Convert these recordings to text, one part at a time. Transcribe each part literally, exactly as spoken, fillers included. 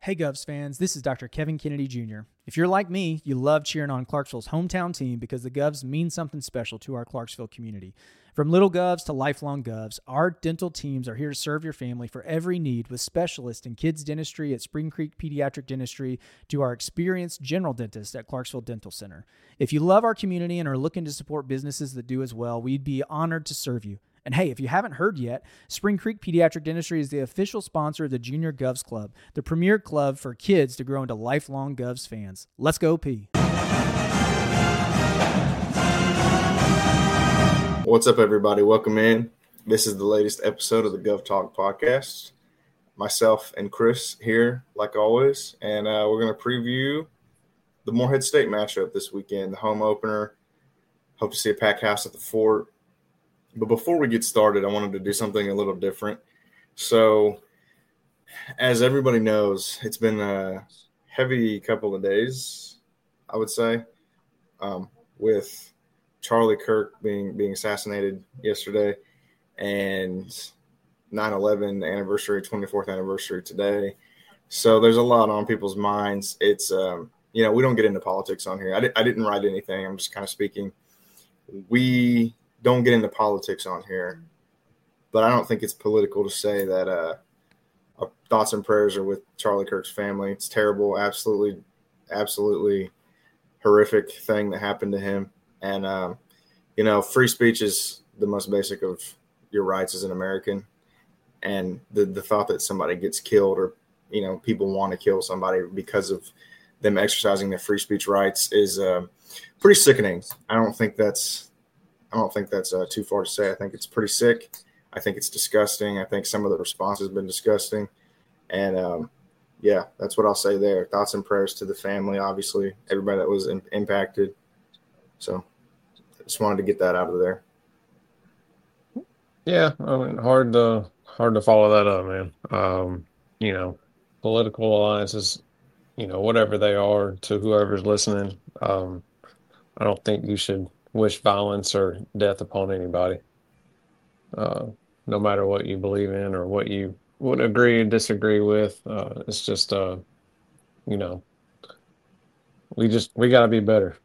Hey Govs fans, this is Doctor Kevin Kennedy Junior If you're like me, you love cheering on Clarksville's hometown team because the Govs mean something special to our Clarksville community. From little Govs to lifelong Govs, our dental teams are here to serve your family for every need with specialists in kids dentistry at Spring Creek Pediatric Dentistry to our experienced general dentist at Clarksville Dental Center. If you love our community and are looking to support businesses that do as well, we'd be honored to serve you. And hey, if you haven't heard yet, Spring Creek Pediatric Dentistry is the official sponsor of the Junior Govs Club, the premier club for kids to grow into lifelong Govs fans. Let's go P. What's up, everybody? Welcome in. This is the latest episode of the Gov Talk podcast. Myself and Chris here, like always, and uh, we're going to preview the Morehead State matchup this weekend, the home opener. Hope to see a packed house at the Fort. But before we get started, I wanted to do something a little different. So, as everybody knows, it's been a heavy couple of days, I would say, um, with Charlie Kirk being being assassinated yesterday and nine eleven anniversary, twenty-fourth anniversary today. So there's a lot on people's minds. It's, um, you know, we don't get into politics on here. I, di- I didn't write anything. I'm just kind of speaking. We don't get into politics on here, but I don't think it's political to say that uh, our thoughts and prayers are with Charlie Kirk's family. It's terrible, absolutely, absolutely horrific thing that happened to him. And, um, you know, free speech is the most basic of your rights as an American. And the, the thought that somebody gets killed or, you know, people want to kill somebody because of them exercising their free speech rights is uh, pretty sickening. I don't think that's I don't think that's uh, too far to say. I think it's pretty sick. I think it's disgusting. I think some of the response has been disgusting. And, um, yeah, that's what I'll say there. Thoughts and prayers to the family, obviously, everybody that was in- impacted. So I just wanted to get that out of there. Yeah, I mean, hard to hard to follow that up, man. Um, you know, political alliances, you know, whatever they are, to whoever's listening, um, I don't think you should wish violence or death upon anybody, uh, no matter what you believe in or what you would agree and disagree with. Uh, it's just, uh, you know, we just we got to be better,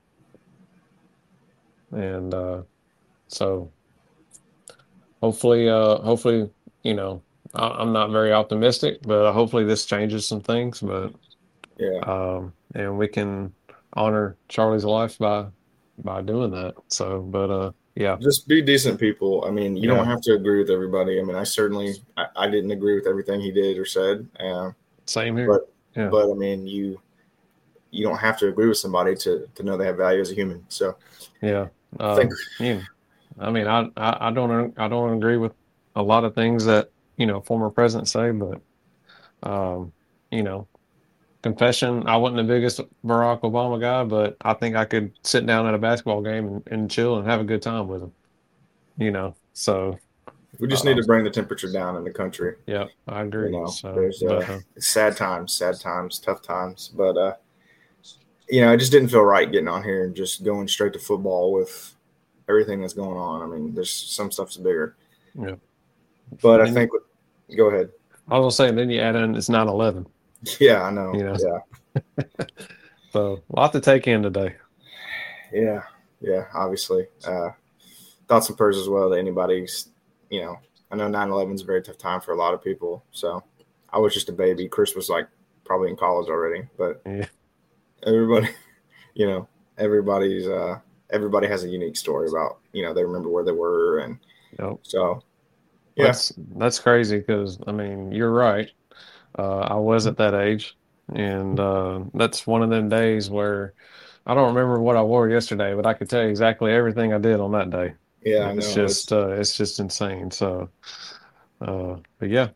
and uh, so hopefully, uh, hopefully, you know, I, I'm not very optimistic, but hopefully this changes some things. But Yeah, um, and we can honor Charlie's life by. by doing that. So, but uh, yeah, just be decent people. I mean, you yeah. don't have to agree with everybody. I mean, I certainly I, I didn't agree with everything he did or said. Uh, Same here. but yeah. but I mean, you you don't have to agree with somebody to to know they have value as a human. So yeah, I think um, yeah. I mean, I, I I don't I don't agree with a lot of things that you know former presidents say, but um, you know. Confession, I wasn't the biggest Barack Obama guy, but I think I could sit down at a basketball game and, and chill and have a good time with him. You know, so we just uh, need to bring the temperature down in the country. Yeah, I agree. You know, so, there's but, uh, uh, sad times, sad times, tough times, but uh, you know, it just didn't feel right getting on here and just going straight to football with everything that's going on. I mean, there's some stuff's bigger. Yeah, but and I think. You, go ahead. I was gonna say, then you add in it's nine eleven. Yeah, I know. You know? Yeah. So a lot to take in today. Yeah, yeah, obviously. Uh, thoughts and prayers as well to anybody's, you know, I know nine eleven is a very tough time for a lot of people. So I was just a baby. Chris was like probably in college already, but yeah. everybody, you know, everybody's, uh, everybody has a unique story about, you know, they remember where they were. And yep. so, yeah. That's, that's crazy because, I mean, you're right. Uh, I was at that age, and uh, that's one of them days where I don't remember what I wore yesterday, but I could tell you exactly everything I did on that day. Yeah, it's I know. just it's, uh, it's just insane. So, uh, but yeah.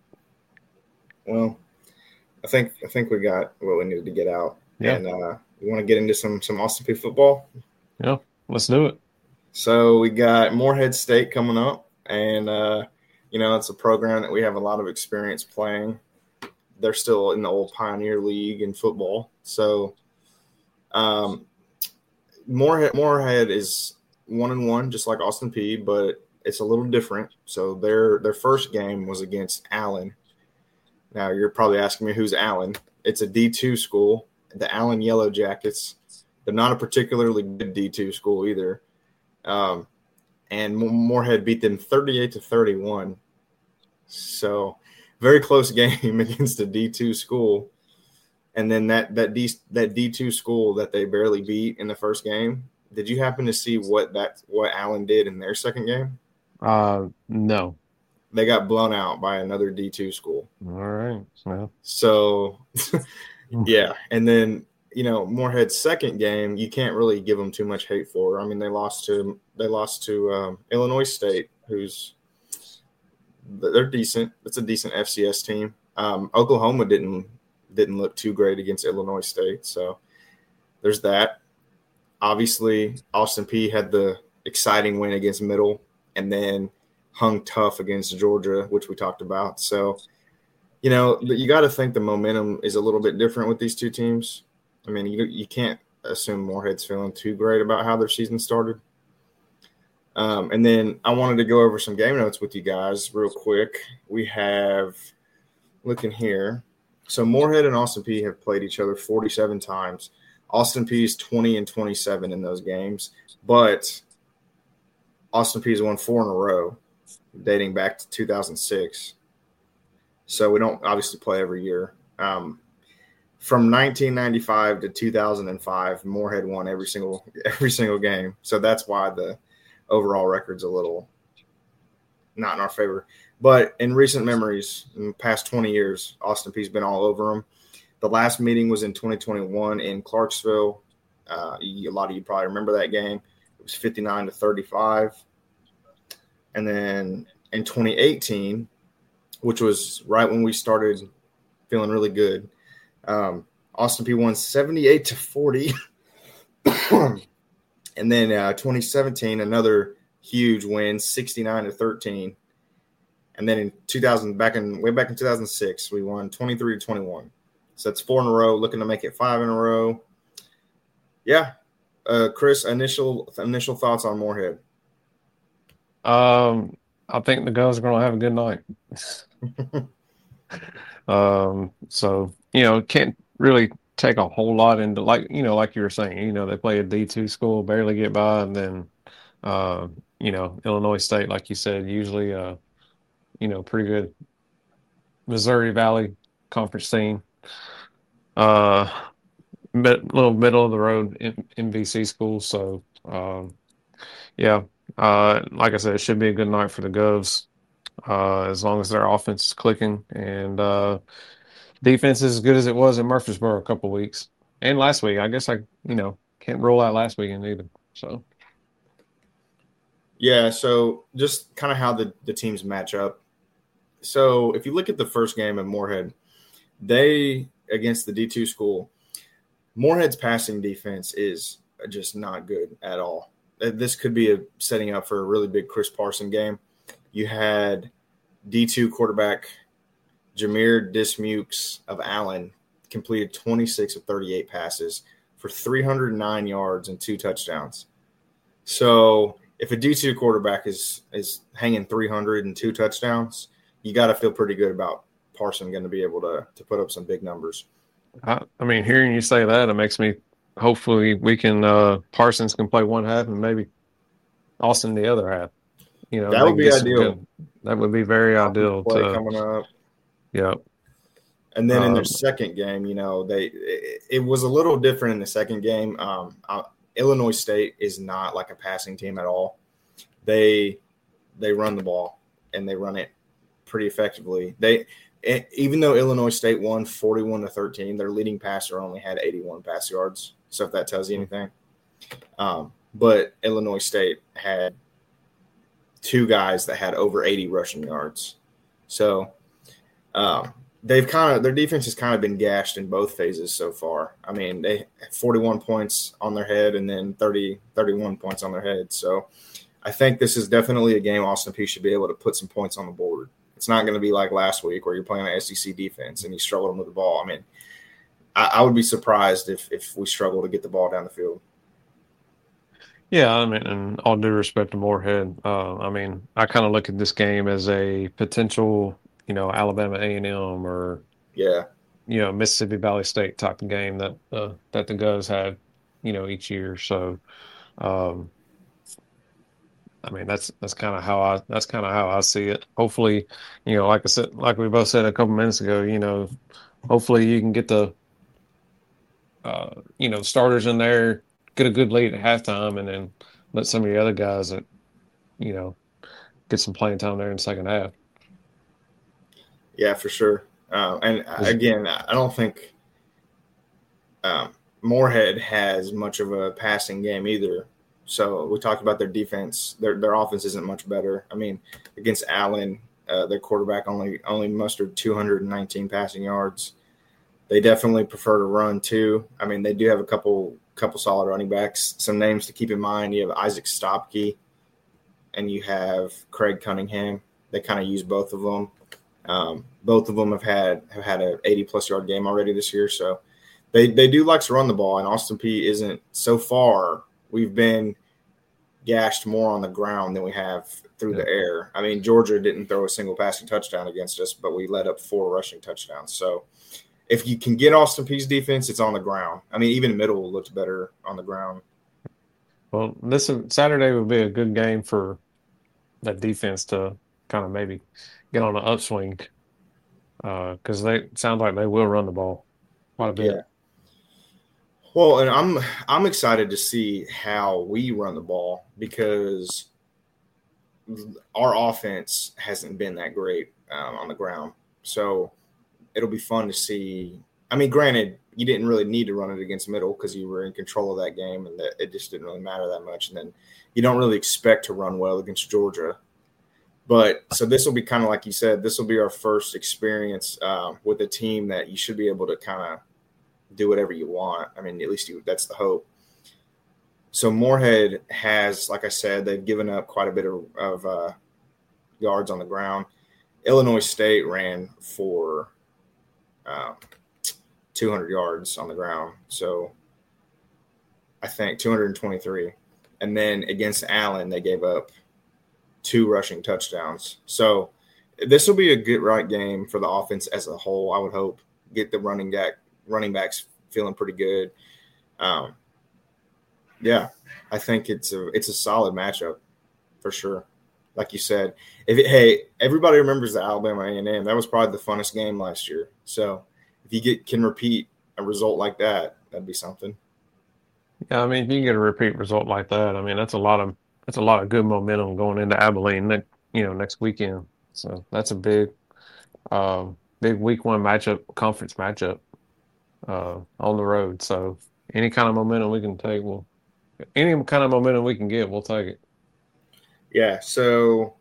Well, I think I think we got what we needed to get out, yeah. and uh, we want to get into some some Austin Peay football. Yeah, let's do it. So we got Morehead State coming up, and uh, you know it's a program that we have a lot of experience playing. They're still in the old Pioneer League in football. So um, Morehead, Morehead is one and one, just like Austin Peay, but it's a little different. So their their first game was against Allen. Now you're probably asking me who's Allen. it's a D two school, the Allen Yellow Jackets. They're not a particularly good D two school either. Um, and Moorhead beat them thirty-eight to thirty-one. So very close game against a D two school. And then that that D that D two school that they barely beat in the first game. Did you happen to see what that what Allen did in their second game? Uh, no. They got blown out by another D two school. All right. Well. So, yeah. And then, you know, Moorhead's second game, you can't really give them too much hate for. I mean, they lost to they lost to um, Illinois State, who's they're decent. It's a decent F C S team. Um, Oklahoma didn't didn't look too great against Illinois State, so there's that. Obviously, Austin Peay had the exciting win against Middle, and then hung tough against Georgia, which we talked about. So, you know, you got to think the momentum is a little bit different with these two teams. I mean, you you can't assume Moorhead's feeling too great about how their season started. Um, and then I wanted to go over some game notes with you guys real quick. We have, looking here, so Moorhead and Austin Peay have played each other forty-seven times. Austin Peay is twenty and twenty-seven in those games, but Austin Peay has won four in a row, dating back to two thousand six. So we don't obviously play every year. Um, from nineteen ninety-five to two thousand five, Moorhead won every single every single game. So that's why the overall record's a little not in our favor. But in recent memories, in the past twenty years, Austin Peay's been all over them. The last meeting was in twenty twenty-one in Clarksville. Uh, a lot of you probably remember that game. It was fifty-nine to thirty-five. And then in twenty eighteen, which was right when we started feeling really good, um, Austin Peay won seventy-eight to forty. And then uh, twenty seventeen, another huge win, sixty-nine to thirteen. And then in two thousand, back in way back in two thousand six, we won twenty-three to twenty-one. So that's four in a row, looking to make it five in a row. Yeah. Uh, Chris, initial initial thoughts on Moorhead? Um, I think the Govs are going to have a good night. um, so, you know, can't really take a whole lot into, like, you know, like you were saying, you know, they play a D two school, barely get by, and then, uh, you know, Illinois State, like you said, usually, uh, you know, pretty good Missouri Valley Conference team. Uh, mid, little middle of the road M V C school. So, um, yeah, uh, like I said, it should be a good night for the Govs, uh, as long as their offense is clicking and uh, defense is as good as it was in Murfreesboro a couple of weeks and last week. I guess I, you know, can't roll out last weekend either. So, yeah. So just kind of how the, the teams match up. So if you look at the first game at Moorhead, they against the D two school, Moorhead's passing defense is just not good at all. This could be a setting up for a really big Chris Parson game. You had D two quarterback Jameer Dismukes of Allen completed twenty-six of thirty-eight passes for three hundred nine yards and two touchdowns. So if a D two quarterback is is hanging three hundred and two touchdowns, you got to feel pretty good about Parson going to be able to to put up some big numbers. I, I mean, hearing you say that, it makes me hopefully we can uh, Parsons can play one half and maybe Austin the other half. You know, that would be ideal. Good, that would be very ideal. Play to, coming up. Yeah. And then in um, their second game, you know, they it, it was a little different in the second game. Um, uh, Illinois State is not like a passing team at all. They they run the ball and they run it pretty effectively. They even though Illinois State won forty-one to thirteen, their leading passer only had eighty-one pass yards. So if that tells you anything, um, but Illinois State had two guys that had over eighty rushing yards. So um, they've kind of their defense has kind of been gashed in both phases so far. I mean, they had forty-one points on their head and then thirty, thirty-one points on their head. So I think this is definitely a game Austin Peay should be able to put some points on the board. It's not going to be like last week where you're playing an S E C defense and you struggle with the ball. I mean, I, I would be surprised if if we struggle to get the ball down the field. Yeah, I mean, and all due respect to Moorhead, uh, I mean, I kind of look at this game as a potential, you know, Alabama A and M or yeah, you know, Mississippi Valley State type of game that uh, that the Govs had, you know, each year. So, um, I mean, that's that's kind of how I that's kind of how I see it. Hopefully, you know, like I said, like we both said a couple minutes ago, you know, hopefully you can get the, uh, you know, starters in there, get a good lead at halftime, and then let some of the other guys that, you know, get some playing time there in the second half. Yeah, for sure. Uh, and again, I don't think um, Moorhead has much of a passing game either. So we talked about their defense. Their their offense isn't much better. I mean, against Allen, uh, their quarterback only only mustered two hundred nineteen passing yards. They definitely prefer to run too. I mean, they do have a couple couple solid running backs. Some names to keep in mind: you have Isaac Stopke, and you have Craig Cunningham. They kind of use both of them. Um, both of them have had have had an eighty plus yard game already this year, so they they do like to run the ball. And Austin Peay isn't so far. We've been gashed more on the ground than we have through yeah. the air. I mean, Georgia didn't throw a single passing touchdown against us, but we let up four rushing touchdowns. So if you can get Austin Peay's defense, it's on the ground. I mean, even middle looked better on the ground. Well, this Saturday would be a good game for that defense to kind of maybe get on an upswing because uh, they sound like they will run the ball quite a bit. Yeah. Well, and I'm I'm excited to see how we run the ball because our offense hasn't been that great um, on the ground. So it'll be fun to see. I mean, granted, you didn't really need to run it against middle because you were in control of that game and that it just didn't really matter that much. And then you don't really expect to run well against Georgia. But so this will be kind of like you said, this will be our first experience uh, with a team that you should be able to kind of do whatever you want. I mean, at least you, that's the hope. So Moorhead has, like I said, they've given up quite a bit of, of uh, yards on the ground. Illinois State ran for uh, two hundred yards on the ground. So I think two hundred twenty-three. And then against Allen, they gave up two rushing touchdowns. So this will be a good right game for the offense as a whole, I would hope. Get the running back running backs feeling pretty good. Um, yeah, I think it's a it's a solid matchup for sure. Like you said, if it, hey, everybody remembers the Alabama A and M. That was probably the funnest game last year. So if you get can repeat a result like that, that'd be something. Yeah, I mean, if you can get a repeat result like that, I mean, that's a lot of that's a lot of good momentum going into Abilene, next, you know, next weekend. So that's a big, um, big week one matchup, conference matchup uh, on the road. So any kind of momentum we can take, we'll any kind of momentum we can get, we'll take it. Yeah. So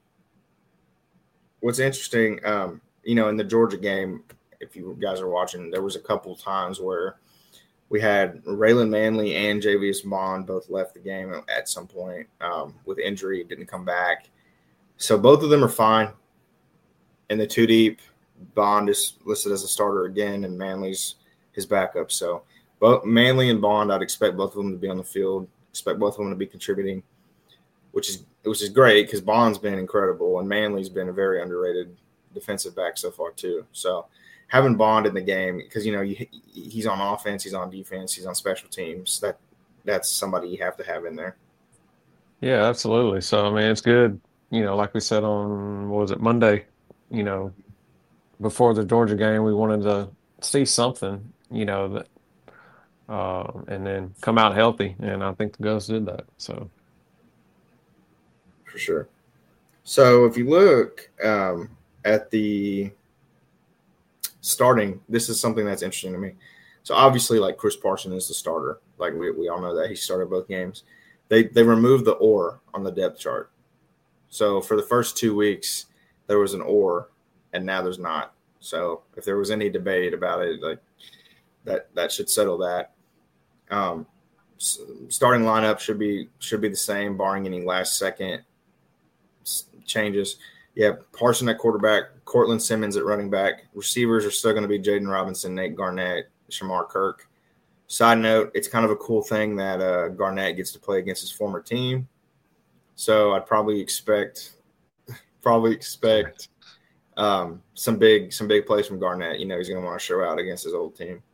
what's interesting, um, you know, in the Georgia game, if you guys are watching, there was a couple times where we had Raylan Manley and Javius Bond both left the game at some point um, with injury, didn't come back. So both of them are fine. In the two deep, Bond is listed as a starter again, and Manley's his backup. So both Manley and Bond, I'd expect both of them to be on the field, expect both of them to be contributing, which is which is great because Bond's been incredible, and Manley's been a very underrated defensive back so far too. So having Bond in the game, because, you know, you, he's on offense, he's on defense, he's on special teams. That that's somebody you have to have in there. Yeah, absolutely. So, I mean, it's good, you know, like we said on, what was it, Monday, you know, before the Georgia game, we wanted to see something, you know, that, uh, and then come out healthy. And I think the Govs did that. So, for sure. So if you look um, at the starting, this is something that's interesting to me. So obviously, like, Chris Parson is the starter. Like we, we all know that he started both games. They they removed the or on the depth chart. So for the first two weeks, there was an or, and now there's not. So if there was any debate about it, like that that should settle that. Um, starting lineup should be should be the same, barring any last second changes. Yeah, Parson at quarterback, Cortland Simmons at running back. Receivers are still going to be Jaden Robinson, Nate Garnett, Shamar Kirk. Side note, it's kind of a cool thing that uh, Garnett gets to play against his former team. So I'd probably expect probably expect Um, some big some big plays from Garnett. You know, he's going to want to show out against his old team.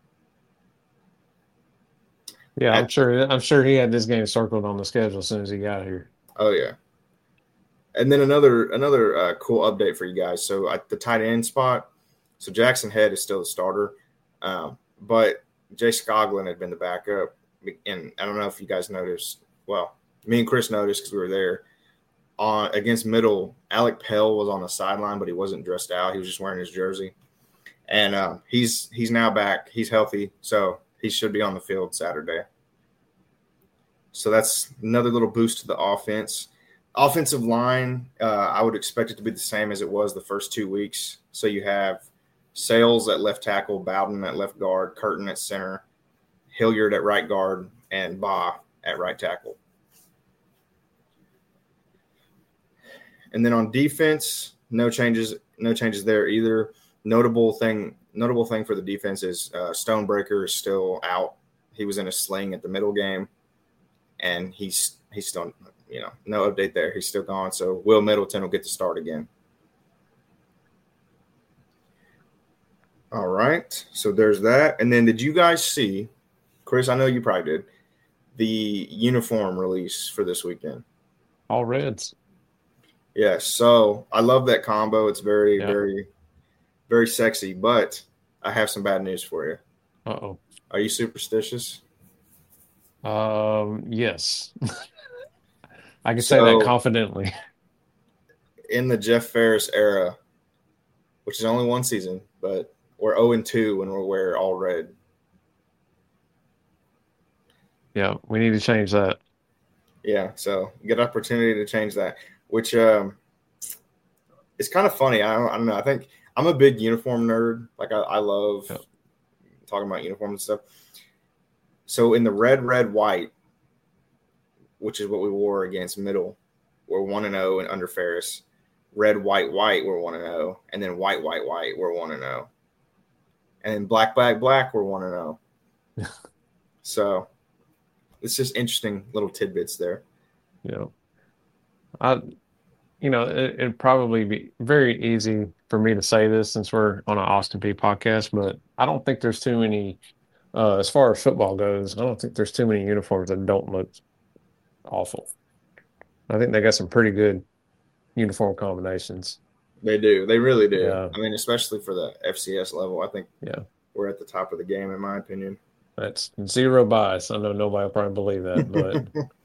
Yeah, I'm At, sure. I'm sure he had this game circled on the schedule as soon as he got here. Oh yeah. And then another another uh, cool update for you guys. So at the tight end spot, so Jackson Head is still the starter, um, but Jay Scoglin had been the backup. And I don't know if you guys noticed. Well, me and Chris noticed because we were there. On against Middle, Alec Pell was on the sideline, but he wasn't dressed out. He was just wearing his jersey, and uh, he's he's now back. He's healthy, so he should be on the field Saturday. So that's another little boost to the offense. Offensive line, uh, I would expect it to be the same as it was the first two weeks. So you have Sales at left tackle, Bowden at left guard, Curtin at center, Hilliard at right guard, and Ba at right tackle. And then on defense, no changes, no changes there either. Notable thing, notable thing for the defense is uh, Stonebreaker is still out. He was in a sling at the middle game, and he's he's still, you know, no update there. He's still gone. So Will Middleton will get to start again. All right. So there's that. And then did you guys see, Chris? I know you probably did, the uniform release for this weekend. All Reds. Yes, so I love that combo. It's very, yeah. very, very sexy. But I have some bad news for you. Uh-oh. Are you superstitious? Um, yes. I can so, say that confidently. In the Jeff Ferris era, which is only one season, but we're oh and two when we wear all red. Yeah, we need to change that. Yeah, so good opportunity to change that. Which um, it's kind of funny. I don't, I don't know. I think I'm a big uniform nerd. Like I, I love yep. talking about uniforms and stuff. So in the red, red, white, which is what we wore against Middle, we're one and zero, and under Ferris. Red, white, white, we're one and zero, and then white, white, white, we're one and zero, and then black, black, black, we're one and zero. So it's just interesting little tidbits there. Yeah. I, you know, it, it'd probably be very easy for me to say this since we're on an Austin Peay podcast, but I don't think there's too many, uh, as far as football goes, I don't think there's too many uniforms that don't look awful. I think they got some pretty good uniform combinations. They do. They really do. Yeah. I mean, especially for the F C S level, I think yeah. we're at the top of the game, in my opinion. That's zero bias. I know nobody will probably believe that, but –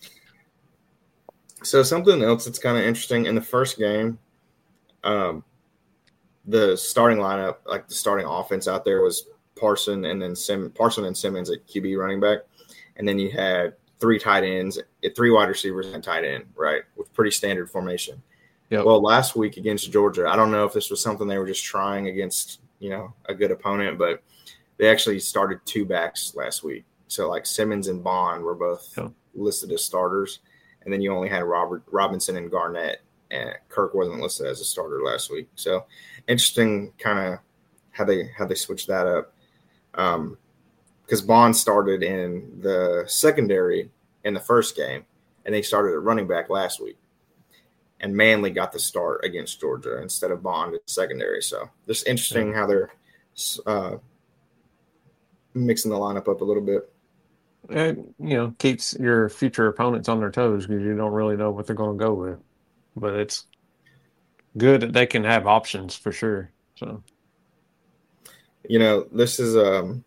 So something else that's kind of interesting in the first game, um, the starting lineup, like the starting offense out there was Parson and then Sim, Parson and Simmons at Q B running back, and then you had three tight ends, three wide receivers and tight end, right, with pretty standard formation. Yep. Well, last week against Georgia, I don't know if this was something they were just trying against, you know, a good opponent, but they actually started two backs last week. So like Simmons and Bond were both yep. listed as starters. And then you only had Robert Robinson and Garnett, and Kirk wasn't listed as a starter last week. So interesting, kind of how they how they switched that up. Um, because Bond started in the secondary in the first game, and they started at running back last week. And Manley got the start against Georgia instead of Bond in secondary. So just interesting how they're uh, mixing the lineup up a little bit. It, you know, keeps your future opponents on their toes because you don't really know what they're going to go with. But it's good that they can have options for sure. So, you know, this is um,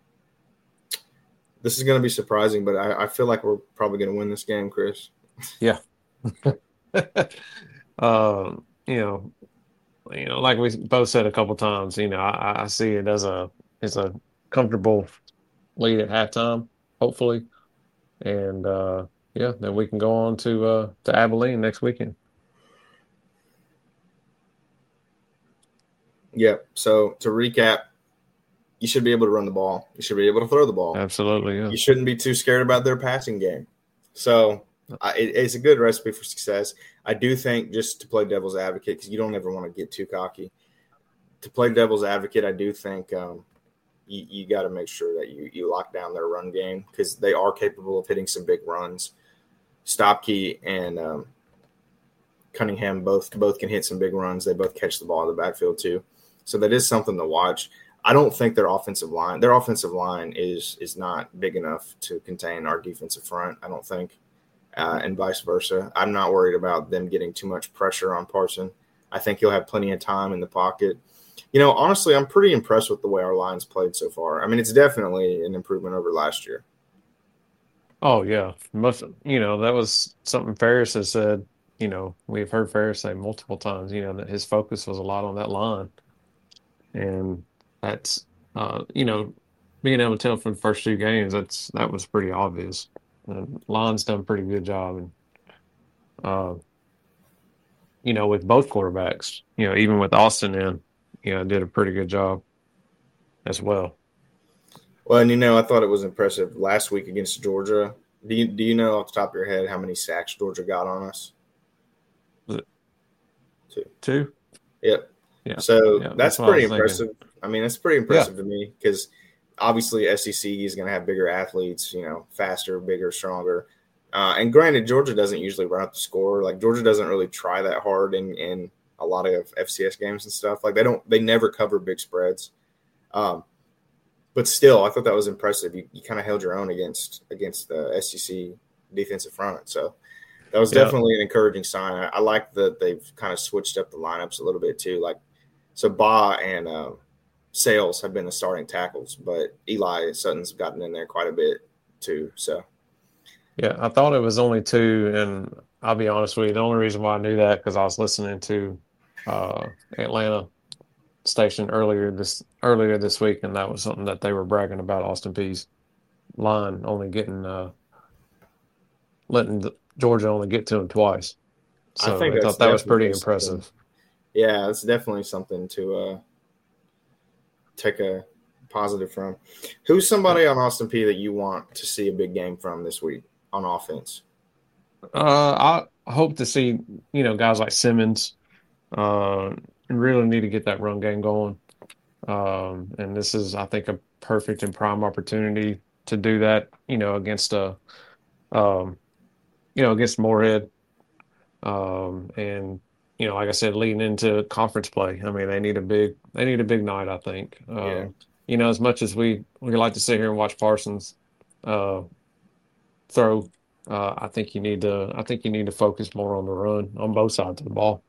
this is going to be surprising, but I, I feel like we're probably going to win this game, Chris. Yeah. um, you know, you know, like we both said a couple times, you know, I, I see it as a as a comfortable lead at halftime. Hopefully, and uh, yeah, then we can go on to uh, to Abilene next weekend. Yeah. So to recap, you should be able to run the ball. You should be able to throw the ball. Absolutely. Yeah. You shouldn't be too scared about their passing game. So I, it, it's a good recipe for success. I do think, just to play devil's advocate, because you don't ever want to get too cocky. To play devil's advocate, I do think. Um, You, you got to make sure that you, you lock down their run game because they are capable of hitting some big runs. Stopkey and um, Cunningham both both can hit some big runs. They both catch the ball in the backfield too. So that is something to watch. I don't think their offensive line their offensive line is is not big enough to contain our defensive front. I don't think, uh, and vice versa. I'm not worried about them getting too much pressure on Parson. I think he'll have plenty of time in the pocket. You know, honestly, I'm pretty impressed with the way our line's played so far. I mean, it's definitely an improvement over last year. Oh yeah, most you know that was something Ferris has said. You know, we've heard Ferris say multiple times. You know that his focus was a lot on that line, and that's uh, you know being able to tell from the first two games that's that was pretty obvious. And line's done a pretty good job, and uh, you know with both quarterbacks, you know even with Austin in, you know did a pretty good job as well. Well, and you know, I thought it was impressive last week against Georgia. Do you do you know off the top of your head how many sacks Georgia got on us? Was it Two. two? Yep. Yeah. So Yeah, that's that's what I pretty was impressive. thinking. I mean, that's pretty impressive to me because obviously S E C is going to have bigger athletes, you know, faster, bigger, stronger. Uh, and granted, Georgia doesn't usually run up the score. Like Georgia doesn't really try that hard in, in a lot of F C S games and stuff. Like they don't, they never cover big spreads. Um, but still, I thought that was impressive. You, you kind of held your own against against the S E C defensive front. So that was Yeah. definitely an encouraging sign. I, I like that they've kind of switched up the lineups a little bit too. Like so, Ba and uh, Sales have been the starting tackles, but Eli Sutton's gotten in there quite a bit too. So Yeah, I thought it was only two, and I'll be honest with you, the only reason why I knew that because I was listening to uh, Atlanta station earlier this earlier this week, and that was something that they were bragging about Austin Peay's line only getting uh, letting the, Georgia only get to him twice. So I think I that's thought that was pretty definitely impressive. something- Yeah, it's definitely something to uh, take a positive from. Who's somebody on Austin Peay that you want to see a big game from this week on offense? Uh, I hope to see you know guys like Simmons. Uh, really need to get that run game going. Um, and this is, I think, a perfect and prime opportunity to do that. You know, against a, um, you know, against Moorhead. Um, and you know, like I said, leading into conference play. I mean, they need a big, they need a big night. I think. Um, Yeah. You know, as much as we we like to sit here and watch Parsons uh, throw, uh, I think you need to, I think you need to focus more on the run on both sides of the ball.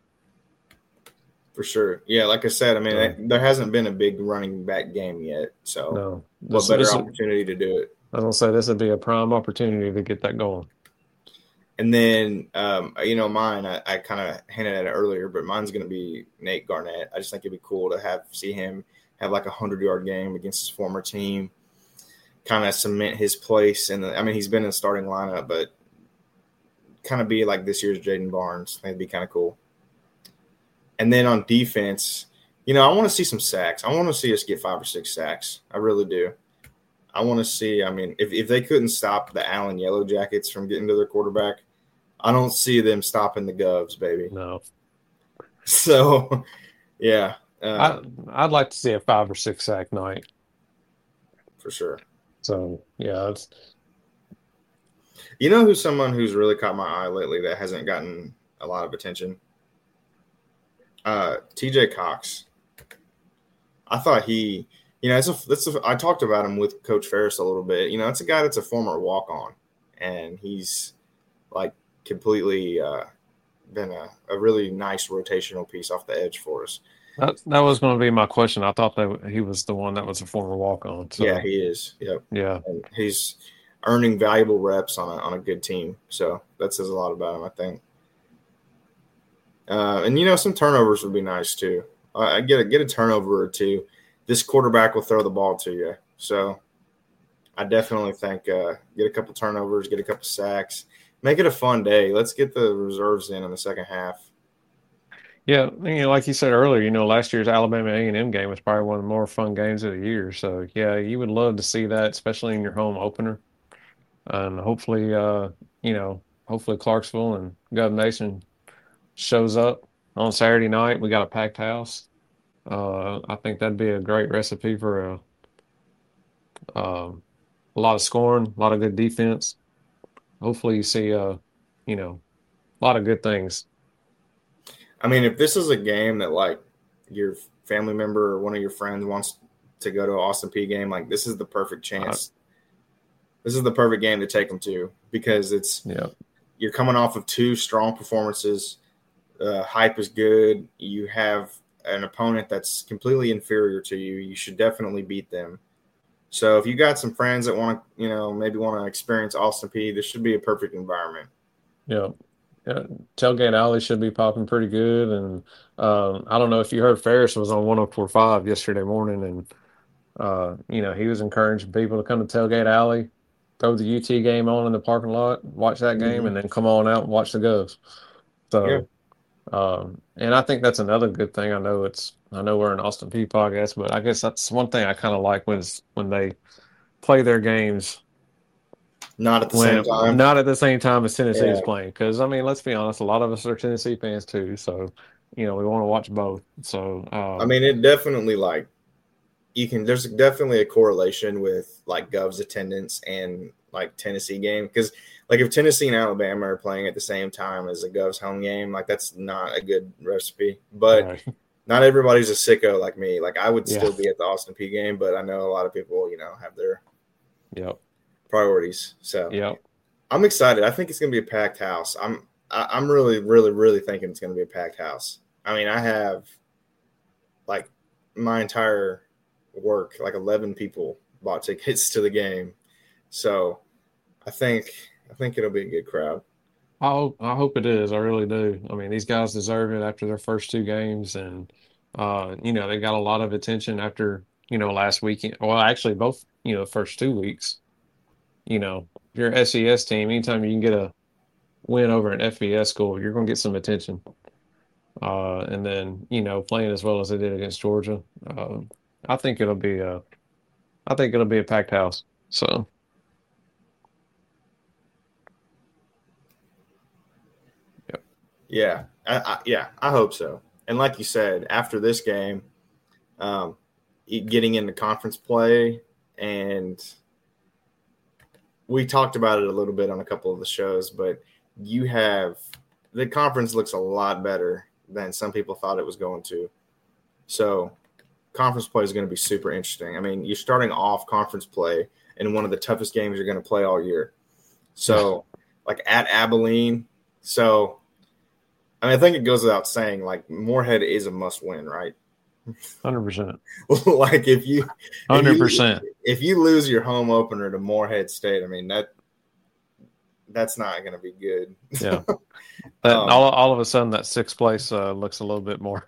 For sure. Yeah, like I said, I mean, Yeah. there hasn't been a big running back game yet. So, No, what this, better this, opportunity to do it? I was gonna say this would be a prime opportunity to get that going. And then, um, you know, mine, I, I kind of hinted at it earlier, but mine's going to be Nate Garnett. I just think it'd be cool to have see him have like a hundred-yard game against his former team, kind of cement his place. And I mean, he's been in the starting lineup, but kind of be like this year's Jaden Barnes. I think it'd be kind of cool. And then on defense, you know, I want to see some sacks. I want to see us get five or six sacks. I really do. I want to see, I mean, if, if they couldn't stop the Allen Yellow Jackets from getting to their quarterback, I don't see them stopping the Govs, baby. No. So, yeah. Uh, I, I'd like to see a five or six sack night. For sure. So, yeah. It's, you know who's someone who's really caught my eye lately that hasn't gotten a lot of attention? Uh, T J Cox. I thought he, you know, it's a, that's a, I talked about him with Coach Ferris a little bit. You know, it's a guy that's a former walk-on, and he's like completely uh, been a, a really nice rotational piece off the edge for us. that, that was going to be my question. I thought that he was the one that was a former walk-on. So, Yeah, he is. Yep. yeah. And he's earning valuable reps on a, on a good team. So that says a lot about him, I think. Uh, and, you know, some turnovers would be nice too. Uh, I get a, get a turnover or two. This quarterback will throw the ball to you. So I definitely think uh, get a couple turnovers, get a couple sacks, make it a fun day. Let's get the reserves in in the second half. Yeah, you know, like you said earlier, you know, last year's Alabama A and M game was probably one of the more fun games of the year. So, yeah, you would love to see that, especially in your home opener. And hopefully, uh, you know, hopefully Clarksville and Gov Nation shows up on Saturday night. We got a packed house. Uh, I think that'd be a great recipe for a, um, a lot of scoring, a lot of good defense. Hopefully, you see, uh, you know, a lot of good things I mean, if this is a game that like your family member or one of your friends wants to go to an Austin Peay game, like this is the perfect chance. Uh, this is the perfect game to take them to because it's yeah. You're coming off of two strong performances. Uh, hype is good. You have an opponent that's completely inferior to you. You should definitely beat them. So if you got some friends that want to, you know, maybe want to experience Austin Peay, this should be a perfect environment. Yeah. yeah. Tailgate Alley should be popping pretty good. And um, I don't know if you heard Ferris was on one oh four point five yesterday morning, and, uh, you know, he was encouraging people to come to Tailgate Alley, throw the U T game on in the parking lot, watch that game, mm-hmm. and then come on out and watch the Govs. So, yeah. um, and I think that's another good thing. I know it's, I know we're an Austin Peay podcast, but I guess that's one thing I kind of like when when they play their games. Not at the when, same time. Not at the same time as Tennessee yeah. is playing. Because, I mean, let's be honest, a lot of us are Tennessee fans too. So, you know, we want to watch both. So, um, I mean, it definitely like, you can, there's definitely a correlation with like Gov's attendance and like Tennessee game. Because like if Tennessee and Alabama are playing at the same time as a Gov's home game, like that's not a good recipe. But right. not everybody's a sicko like me. Like I would yeah. still be at the Austin Peay game, but I know a lot of people, you know, have their yep. priorities. So yep. I'm excited. I think it's going to be a packed house. I'm I, I'm really, really, really thinking it's going to be a packed house. I mean, I have like my entire work, like eleven people bought tickets to the game. So I think I think it'll be a good crowd. I hope I hope it is. I really do. I mean, these guys deserve it after their first two games, and uh, you know, they got a lot of attention after, you know, last weekend. Well, actually both, you know, first two weeks. You know, if you're an S E S team, anytime you can get a win over an F B S school, you're gonna get some attention. Uh, and then, you know, playing as well as they did against Georgia. Uh, I think it'll be a I think it'll be a packed house. So Yeah, I, I, yeah, I hope so. And like you said, after this game, um, getting into conference play, and we talked about it a little bit on a couple of the shows, but you have the conference looks a lot better than some people thought it was going to. So conference play is going to be super interesting. I mean, you're starting off conference play in one of the toughest games you're going to play all year. So like at Abilene. So I mean, I think it goes without saying, like, Moorhead is a must-win, right? one hundred percent. Like, if you – one hundred percent. If you lose your home opener to Moorhead State, I mean, that that's not going to be good. Yeah. That, um, all, all of a sudden, that sixth place uh, looks a little bit more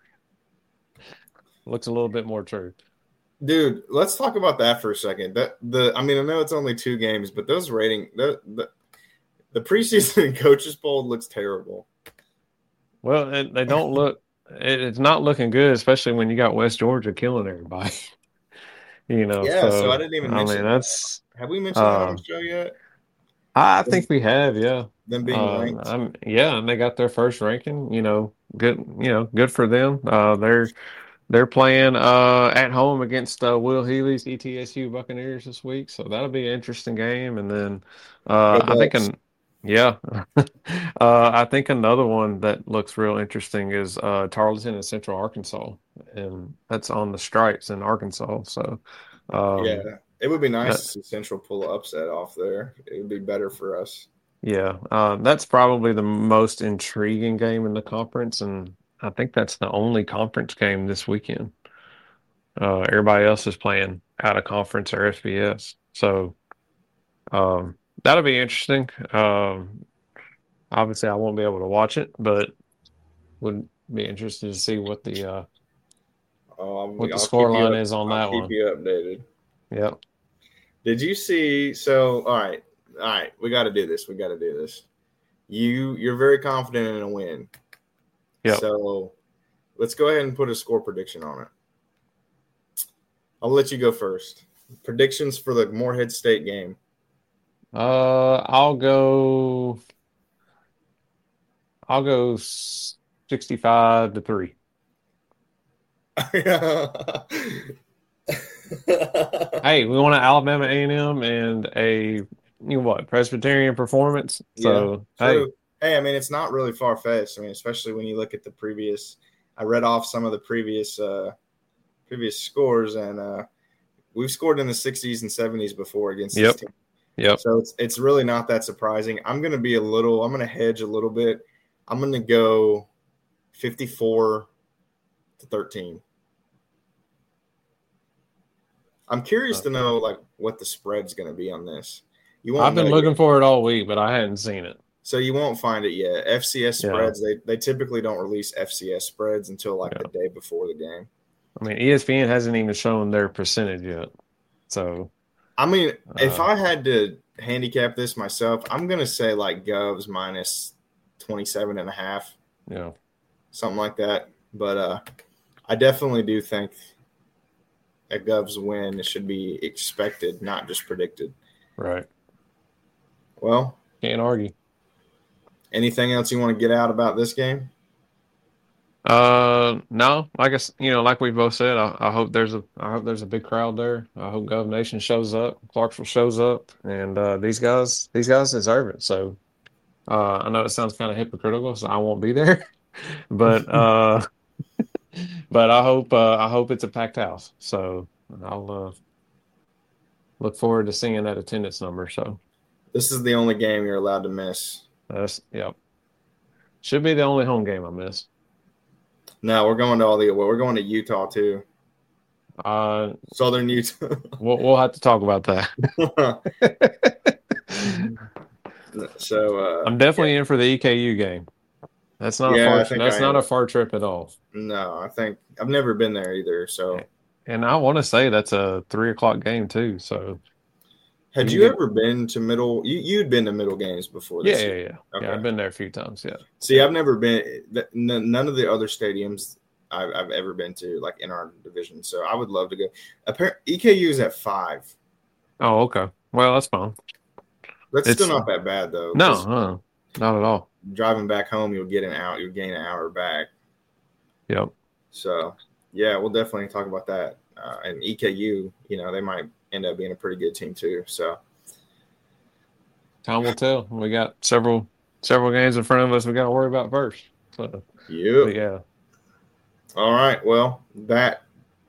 – looks a little bit more true. Dude, let's talk about that for a second. That the I mean, I know it's only two games, but those rating the, – the, the preseason coaches poll looks terrible. Well, it, they don't look it, – it's not looking good, especially when you got West Georgia killing everybody. You know, yeah, so, so I didn't even I mention mean, that. that's – Have we mentioned uh, that on the show yet? I think we have, yeah. Them being uh, ranked. I'm, yeah, and they got their first ranking, you know, good, you know, good for them. Uh, they're they're playing uh, at home against uh, Will Healy's E T S U Buccaneers this week, so that'll be an interesting game. And then uh, I think an, yeah, uh, I think another one that looks real interesting is uh, Tarleton and Central Arkansas, and that's on the Stripes in Arkansas. So um, yeah, it would be nice that, to see Central pull an upset off there. It would be better for us. Yeah, uh, that's probably the most intriguing game in the conference, and I think that's the only conference game this weekend. Uh, everybody else is playing out of conference or F B S, so um, that'll be interesting. Um, obviously, I won't be able to watch it, but would be interested to see what the uh, oh, what the I'll scoreline is on I'll that keep one. Keep you updated. Yep. Did you see? So, all right. All right, we got to do this. We got to do this. You, you're very confident in a win. Yeah. So let's go ahead and put a score prediction on it. I'll let you go first. Predictions for the Moorhead State game. Uh, I'll go. I'll go sixty-five to three. Hey, we want an Alabama A and M and a. You know what, Presbyterian performance. So yeah, hey, Hey, I mean, it's not really far fetched. I mean, especially when you look at the previous. I read off some of the previous uh, previous scores, and uh, we've scored in the sixties and seventies before against this Yep. team. Yep. So it's it's really not that surprising. I'm going to be a little. I'm going to hedge a little bit. I'm going to go fifty-four to thirteen. I'm curious to know like what the spread's going to be on this. You won't I've been know looking yet. for it all week, but I hadn't seen it. So you won't find it yet. F C S Yeah. spreads, they, they typically don't release F C S spreads until like Yeah. the day before the game. I mean, E S P N hasn't even shown their percentage yet. So, I mean, if Uh, I had to handicap this myself, I'm going to say like Govs minus twenty-seven and a half, you know, something like that. But uh, I definitely do think a Govs win should be expected, not just predicted. right. Well, Can't argue. anything else you want to get out about this game? Uh, no, I guess, you know, like we both said, I, I hope there's a, I hope there's a big crowd there. I hope Gov Nation shows up, Clarksville shows up, and uh, these guys, these guys deserve it. So, uh, I know it sounds kind of hypocritical, so I won't be there, but uh, but I hope, uh, I hope it's a packed house. So I'll uh, look forward to seeing that attendance number. So This is the only game you're allowed to miss. that's, yep, should be the only home game I miss. No, we're going to all the well, we're going to Utah too. Uh, Southern Utah. we'll we'll have to talk about that. so uh, I'm definitely in for the E K U game. That's not Yeah, I a far. think That's I not am. a far trip at all. no, I think I've never been there either. So And I want to say that's a three o'clock game too. So had You you get- ever been to middle? You you'd been to middle games before yeah, this? yeah, year. yeah. Okay. Yeah, I've been there a few times. Yeah. See, I've never been. th- n- None of the other stadiums I've, I've ever been to, like in our division. So I would love to go. Appar- E K U is at five. Oh, okay. Well, that's fine. That's It's- still not that bad though. No, 'cause huh, not at all. driving back home, you'll get an hour. You'll gain an hour back. Yep. So yeah, we'll definitely talk about that. Uh, and E K U, you know, they might end up being a pretty good team too. So Time will tell. We got several several games in front of us. We got to worry about first. So, yeah. but yeah. All right. Well, that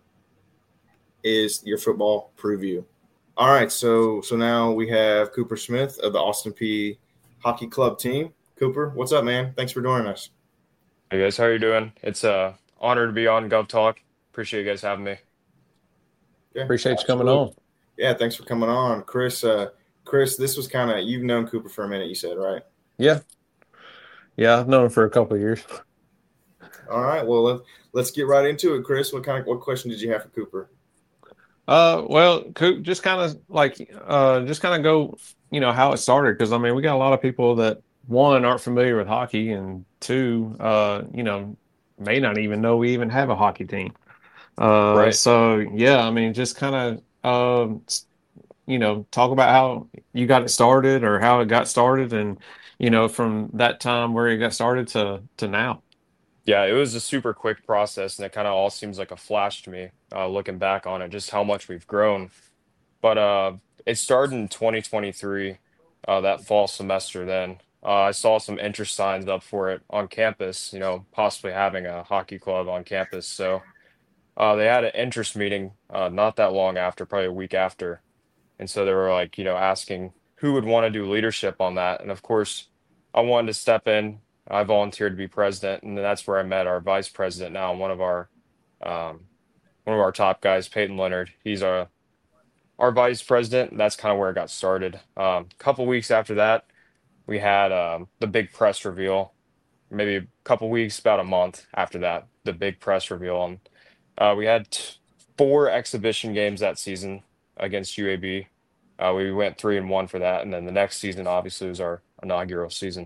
is your football preview. All right. So so now we have Cooper Smith of the Austin P Hockey Club team. Cooper, what's up, man? Thanks for joining us. Hey guys, how are you doing? It's a honor to be on Gov Talk. Appreciate you guys having me. Yeah, Appreciate you coming absolutely. on. Yeah, thanks for coming on, Chris. Uh, Chris, this was kind of you've known Cooper for a minute. You said, right? Yeah. Yeah, I've known him for a couple of years. All right. Well, let, let's get right into it, Chris. What kind of what question did you have for Cooper? Uh, well, Coop, just kind of like, uh, just kind of go, you know, how it started. Because I mean, we got a lot of people that one aren't familiar with hockey, and two, uh, you know, may not even know we even have a hockey team. Uh, Right. so yeah, I mean, just kind of, um, s- you know, talk about how you got it started or how it got started, and you know, from that time where it got started to to now. Yeah, it was a super quick process, and it kind of all seems like a flash to me, uh, looking back on it, just how much we've grown. But uh, it started in twenty twenty-three, uh, that fall semester. Then uh, I saw some interest signs up for it on campus, you know, possibly having a hockey club on campus. So uh, they had an interest meeting uh, not that long after, probably a week after. And so they were like, you know, asking who would want to do leadership on that. And of course, I wanted to step in. I volunteered to be president, and that's where I met our vice president now, one of our um, one of our top guys, Peyton Leonard. He's our our vice president, and that's kind of where it got started. Um, a couple weeks after that, we had um, the big press reveal. Maybe a couple weeks, about a month after that, the big press reveal, and uh, we had t- four exhibition games that season against U A B. Uh, we went three and one for that, and then the next season obviously was our inaugural season.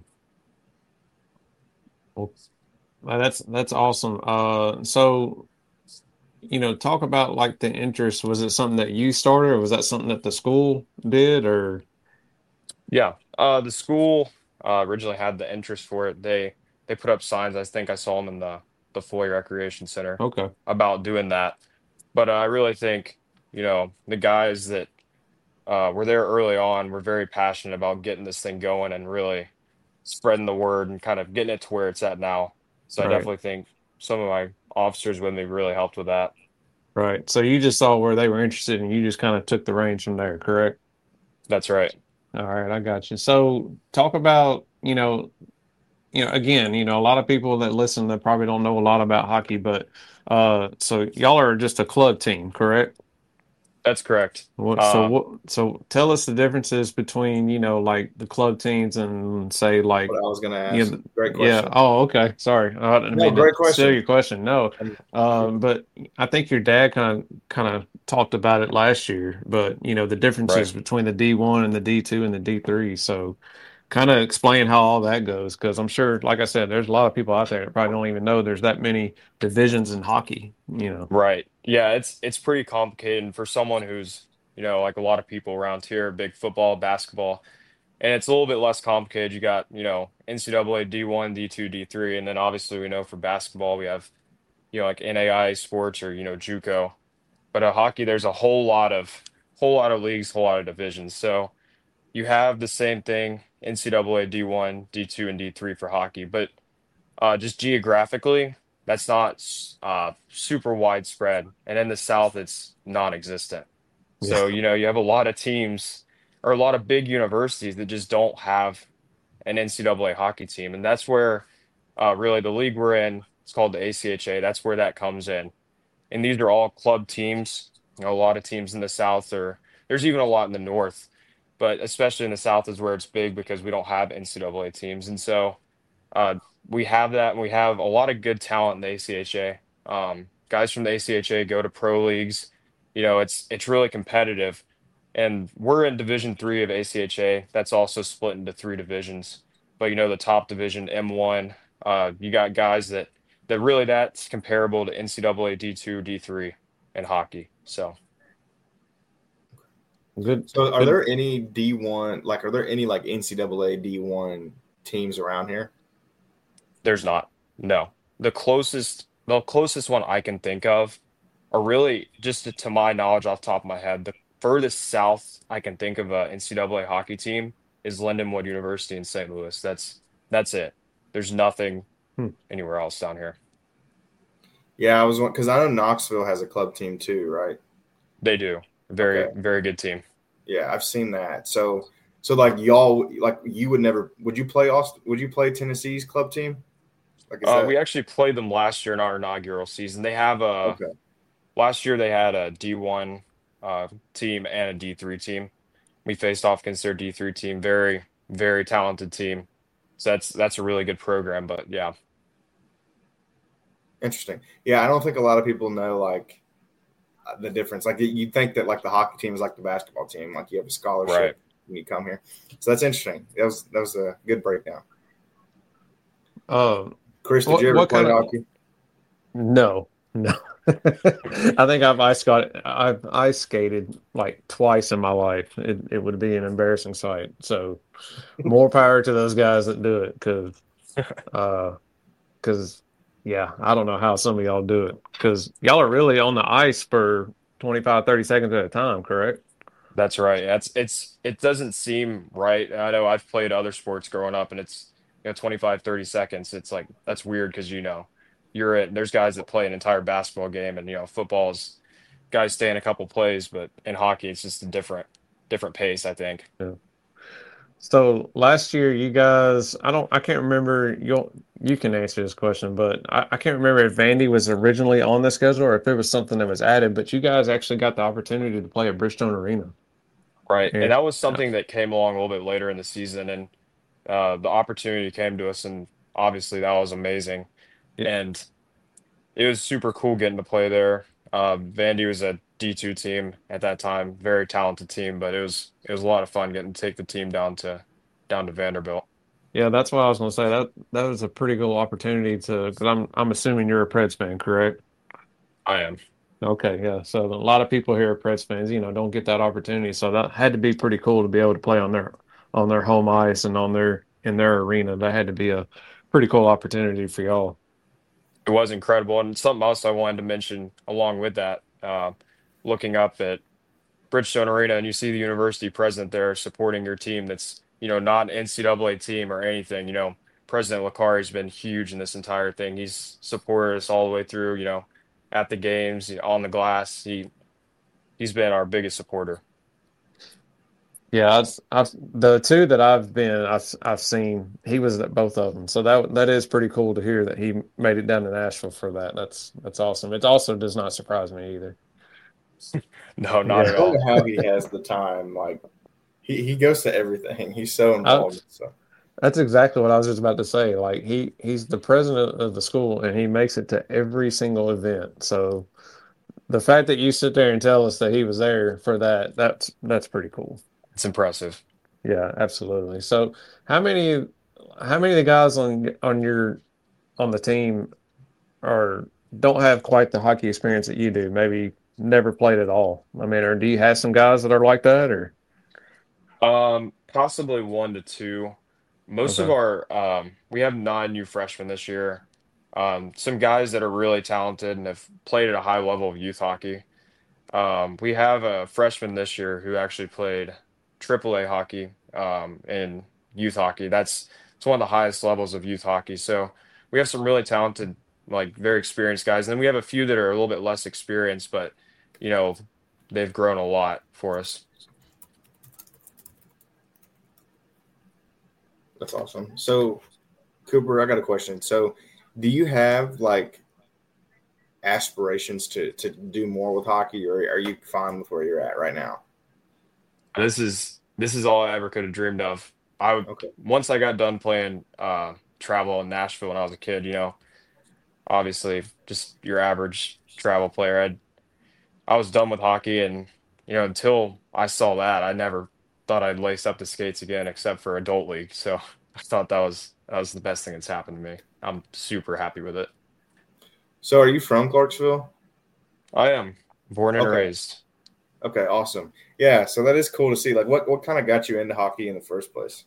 Well, that's that's awesome. Uh, so you know, talk about like the interest. Was it something that you started, or was that something that the school did, or Yeah, uh, the school uh, originally had the interest for it. They they put up signs. I think I saw them in the the Floyd Recreation Center okay? about doing that. But uh, I really think, you know, the guys that uh, were there early on were very passionate about getting this thing going and really spreading the word and kind of getting it to where it's at now. So I Right. definitely think some of my officers with me really helped with that. Right. So you just saw where they were interested and you just kind of took the reins from there, correct? That's right. All right, I got you. So talk about, you know, you know, again, you know, a lot of people that listen that probably don't know a lot about hockey, but uh so y'all are just a club team, correct? That's correct. What so Uh, what so tell us the differences between, you know, like the club teams and say like What I was going to you ask. know, Great yeah, question. oh, okay. Sorry. I didn't No, mean to great steal question. your question. No. Um, Um, but I think your dad kind of kind of talked about it last year, but you know, the right. differences between the D one and the D two and the D three. So kind of explain how all that goes because I'm sure, like I said, there's a lot of people out there that probably don't even know there's that many divisions in hockey, you know. Right. Yeah, it's it's pretty complicated. And for someone who's, you know, like a lot of people around here, big football, basketball, and it's a little bit less complicated. You got, you know, N C double A D one, D two, D three, and then obviously we know for basketball we have, you know, like N A I A sports or, you know, JUCO. But uh, hockey, there's a whole lot of whole lot of leagues, whole lot of divisions. So you have the same thing, N C double A D one, D two, and D three for hockey, but uh, just geographically, that's not s- uh, super widespread. And in the South, it's non-existent. Yeah. So, you know, you have a lot of teams or a lot of big universities that just don't have an N C double A hockey team. And that's where uh, really the league we're in, it's called the A C H A. That's where that comes in. And these are all club teams. You know, a lot of teams in the South, or there's even a lot in the North, but especially in the South is where it's big because we don't have N C double A teams. And so uh, we have that, and we have a lot of good talent in the A C H A. Um, guys from the A C H A go to pro leagues. You know, it's it's really competitive, and we're in Division Three of A C H A. That's also split into three divisions. But you know, the top division, M one, uh, you got guys that that really that's comparable to N C double A D two, D three in hockey. So Good so, are good there any D one, like, are there any like N C double A D one teams around here? there's not. No. The closest the closest one I can think of, or really just to, to my knowledge off the top of my head, the furthest south I can think of a N C double A hockey team is Lindenwood University in Saint Louis. That's that's it. There's nothing hmm. anywhere else down here. Yeah, I was because I know Knoxville has a club team too, right? They do. Okay. Very, very good team. Yeah, I've seen that. So, so like y'all, like you would never, would you play Austin? Would you play Tennessee's club team? Like, is Uh, that we actually played them last year in our inaugural season. They have a okay? last year they had a D one uh, team and a D three team. We faced off against their D three team. Very, very talented team. So that's that's a really good program. But yeah, Interesting. Yeah, I don't think a lot of people know like uh, the difference. Like you'd think that like the hockey team is like the basketball team, like you have a right. scholarship when you come here. So that's interesting. That was that was a good breakdown. uh Chris, did you what ever what play kind of hockey? no, no. I think I've ice got I've ice skated like twice in my life. It it would be an embarrassing sight. So more power to those guys that do it because uh because yeah, I don't know how some of y'all do it because y'all are really on the ice for twenty-five, thirty seconds at a time, correct? That's right. That's it's it doesn't seem right. I know I've played other sports growing up and it's you know twenty-five, thirty seconds. It's like that's weird because you know you're at there's guys that play an entire basketball game and you know football's guys stay in a couple plays, but in hockey it's just a different different pace, I think. Yeah. So last year, you guys, I don't, I can't remember. You'll, you can answer this question, but I, I can't remember if Vandy was originally on the schedule or if it was something that was added. But you guys actually got the opportunity to play at Bridgestone Arena. Right. And And that was uh, something that came along a little bit later in the season and uh the opportunity came to us and obviously that was amazing. yeah, And it was super cool getting to play there. Uh, Vandy was a D two team at that time, very talented team, but it was it was a lot of fun getting to take the team down to down to Vanderbilt. yeah, that's what I was going to say. That that was a pretty cool opportunity to, because I'm I'm assuming you're a Preds fan, correct? I am. Okay, yeah. So a lot of people here are Preds fans, you know, don't get that opportunity. So that had to be pretty cool to be able to play on their on their home ice and on their in their arena. That had to be a pretty cool opportunity for y'all. It was incredible. And something else I wanted to mention along with that, uh, looking up at Bridgestone Arena and you see the university president there supporting your team that's you know, not an N C double A team or anything. You know, President Lakari has been huge in this entire thing. He's supported us all the way through, you know, at the games, you know, on the glass. He he's been our biggest supporter. Yeah, I've, I've the two that I've been, I've I've seen. He was at both of them, so that that is pretty cool to hear that he made it down to Nashville for that. That's that's awesome. It also does not surprise me either. No, not Yeah, at I wonder all. how he has the time. Like he, he goes to everything. He's so I, involved. So that's exactly what I was just about to say. Like he he's the president of the school, and he makes it to every single event. So the fact that you sit there and tell us that he was there for that, that's that's pretty cool. It's impressive. Yeah, absolutely. So how many how many of the guys on on your on the team are don't have quite the hockey experience that you do? Maybe never played at all. I mean, or do you have some guys that are like that or Um, possibly one to two. Most of okay. our um, we have nine new freshmen this year. Um, some guys that are really talented and have played at a high level of youth hockey. Um, we have a freshman this year who actually played triple A hockey um, in youth hockey. That's it's one of the highest levels of youth hockey. So we have some really talented, like very experienced guys, and then we have a few that are a little bit less experienced, but you know, they've grown a lot for us. that's awesome. So Cooper, I got a question. So do you have like aspirations to to do more with hockey, or are you fine with where you're at right now? This is this is all I ever could have dreamed of. I would Okay. once I got done playing uh, travel in Nashville when I was a kid. You know, obviously just your average travel player. I I was done with hockey, and you know, until I saw that, I never thought I'd lace up the skates again, except for adult league. So I thought that was that was the best thing that's happened to me. I'm super happy with it. So are you from Clarksville? I am born and Okay. raised. Okay, awesome. Yeah, so that is cool to see. Like what what kind of got you into hockey in the first place?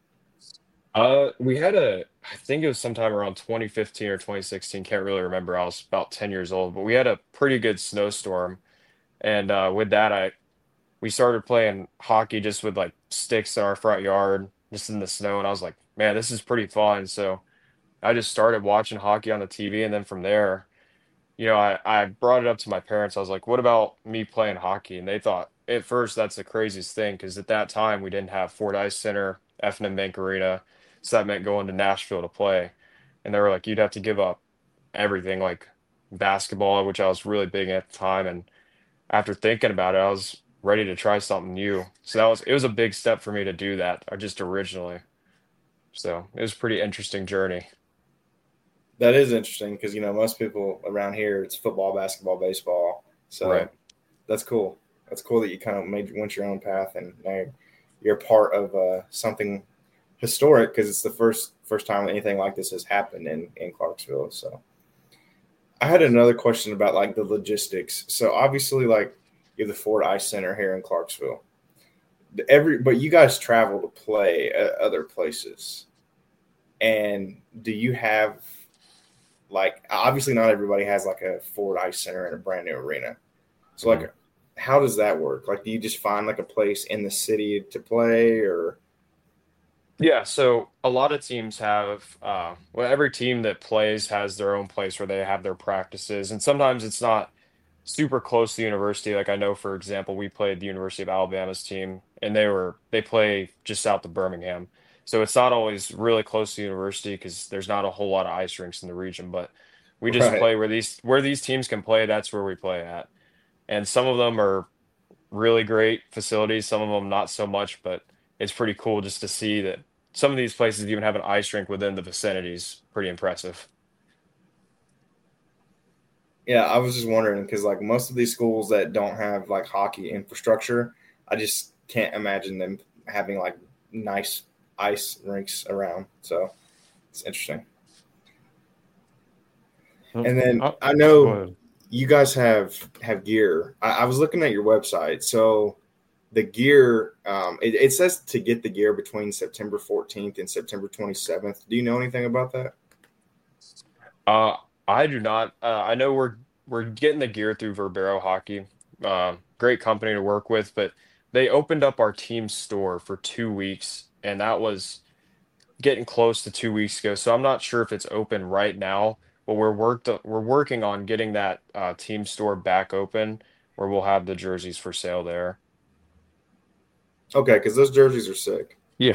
Uh, we had a, I think it was sometime around twenty fifteen or twenty sixteen. Can't really remember. I was about ten years old, but we had a pretty good snowstorm, and uh, with that, I we started playing hockey just with like sticks in our front yard, just in the snow, and I was like, man, this is pretty fun. So I just started watching hockey on the T V, and then from there, you know, I, I brought it up to my parents. I was like, what about me playing hockey? And they thought at first that's the craziest thing because at that time we didn't have Ford Ice Center, F and M Bank Arena. So that meant going to Nashville to play. And they were like, you'd have to give up everything like basketball, which I was really big at the time. And after thinking about it, I was ready to try something new. So that was it was a big step for me to do that, or just originally. So it was a pretty interesting journey. That is interesting because you know most people around here it's football, basketball, baseball. So Right. that's cool. That's cool that you kind of made went your own path and now you're part of uh, something historic because it's the first first time anything like this has happened in in Clarksville. So I had another question about like the logistics. So obviously, like you have the Ford Ice Center here in Clarksville. Every but you guys travel to play at other places. And do you have like obviously not everybody has like a Ford Ice Center and a brand new arena. So Mhm. like how does that work? Like do you just find like a place in the city to play or Yeah, so a lot of teams have, uh, well, every team that plays has their own place where they have their practices, and sometimes it's not super close to the university. Like I know, for example, we played the University of Alabama's team, and they were they play just south of Birmingham, so it's not always really close to the university because there's not a whole lot of ice rinks in the region. But we just right? play where these where these teams can play. That's where we play at, and some of them are really great facilities, some of them not so much, but it's pretty cool just to see that some of these places even have an ice rink within the vicinities. Pretty impressive. Yeah, I was just wondering because like most of these schools that don't have like hockey infrastructure, I just can't imagine them having like nice ice rinks around. So it's interesting. Oh, And then oh, I go know ahead. you guys have have gear. I, I was looking at your website. So the gear, um, it, it says to get the gear between September fourteenth and September twenty-seventh. Do you know anything about that? Uh, I do not. Uh, I know we're we're getting the gear through Verbero Hockey. Uh, great company to work with, but they opened up our team store for two weeks, and that was getting close to two weeks ago. So I'm not sure if it's open right now, but we're worked we're working on getting that uh, team store back open where we'll have the jerseys for sale there. Okay, because those jerseys are sick. Yeah.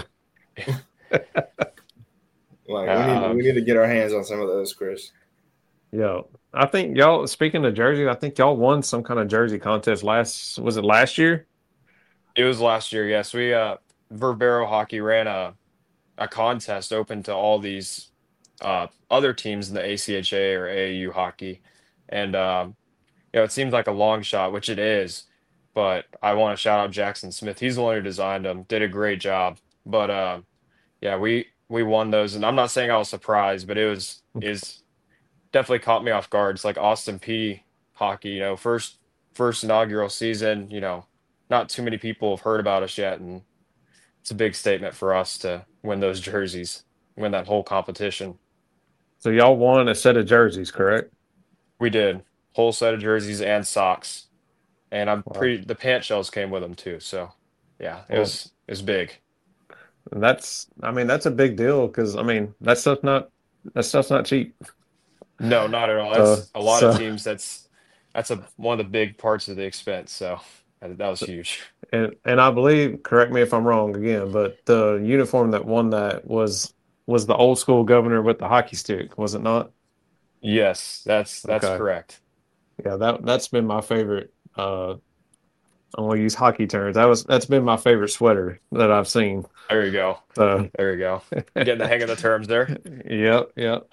Like we need Um, we need to get our hands on some of those, Chris. Yeah. I think y'all, speaking of jerseys, I think y'all won some kind of jersey contest last, was it last year? it was last year, yes. We uh Verbero Hockey ran a a contest open to all these uh other teams in the A C H A or A A U hockey. And um you know, it seems like a long shot, which it is, but I want to shout out Jackson Smith. He's the one who designed them, did a great job. But uh, yeah, we we won those, and I'm not saying I was surprised, but it was is definitely caught me off guard. It's like Austin P hockey, you know, first first inaugural season. You know, not too many people have heard about us yet, and it's a big statement for us to win those jerseys, win that whole competition. So y'all won a set of jerseys, correct? We did whole set of jerseys and socks, and I'm Wow. pretty. The pant shells came with them too, so yeah, it Well, was it was big. that's, I mean, that's a big deal because, I mean, that stuff's not, that stuff's not cheap. No, not at all. So, That's a lot of so, teams. That's that's a one of the big parts of the expense. So that, that was huge. and and I believe, correct me if I'm wrong again, but the uniform that won that was was the old school governor with the hockey stick, was it not? Yes, that's that's Okay. correct. Yeah, that that's been my favorite. Uh, I'm gonna use hockey terms. That was that's been my favorite sweater that I've seen. There you go. So, There you go. Getting the hang of the terms there. yep, yep.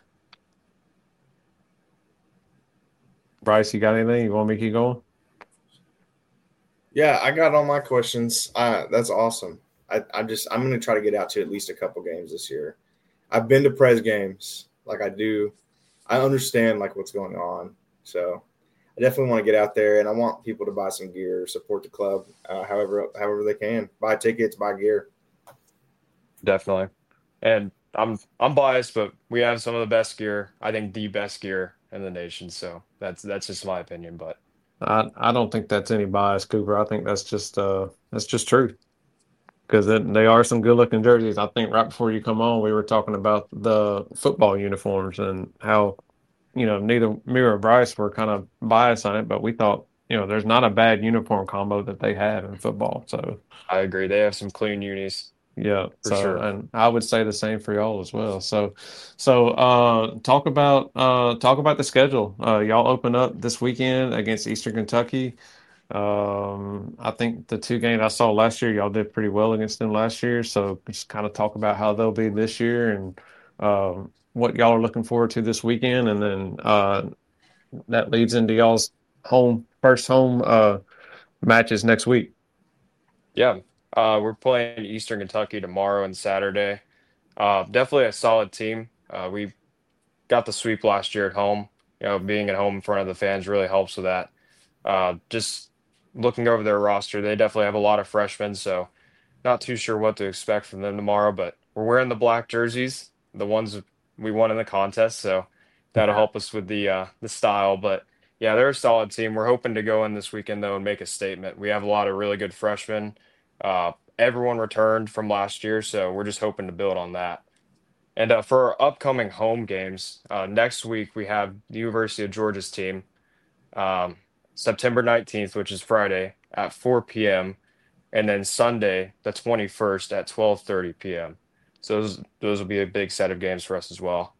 Bryce, you got anything? You want me to keep going? Yeah, I got all my questions. Uh, that's awesome. I, I just I'm gonna try to get out to at least a couple games this year. I've been to Prez games, like I do. I understand like what's going on, so I definitely want to get out there, and I want people to buy some gear, support the club, uh, however however they can, buy tickets, buy gear. Definitely. And I'm I'm biased, but we have some of the best gear. I think the best gear in the nation. So that's that's just my opinion. But I I don't think that's any bias, Cooper. I think that's just uh that's just true because they are some good looking jerseys. I think right before you come on, we were talking about the football uniforms and how you know neither me or Bryce were kind of biased on it, but we thought you know there's not a bad uniform combo that they have in football. So I agree. They have some clean unis yeah, for so sure. and I would say the same for y'all as well. So, so uh, talk about uh, talk about the schedule. Uh, y'all open up this weekend against Eastern Kentucky. Um, I think the two games I saw last year, y'all did pretty well against them last year. So just kind of talk about how they'll be this year and um, what y'all are looking forward to this weekend, and then uh, that leads into y'all's home first home uh, matches next week. Yeah. Uh, we're playing Eastern Kentucky tomorrow and Saturday. Uh, definitely a solid team. Uh, we got the sweep last year at home. You know, being at home in front of the fans really helps with that. Uh, just looking over their roster, they definitely have a lot of freshmen, so not too sure what to expect from them tomorrow. But we're wearing the black jerseys, the ones we won in the contest, so that'll help us with the uh, the style. But yeah, they're a solid team. We're hoping to go in this weekend though and make a statement. We have a lot of really good freshmen. Uh, everyone returned from last year, so we're just hoping to build on that. And uh, for our upcoming home games, uh, next week we have the University of Georgia's team, um, September nineteenth, which is Friday at four p m, and then Sunday, the twenty-first at twelve thirty p m. So those those will be a big set of games for us as well.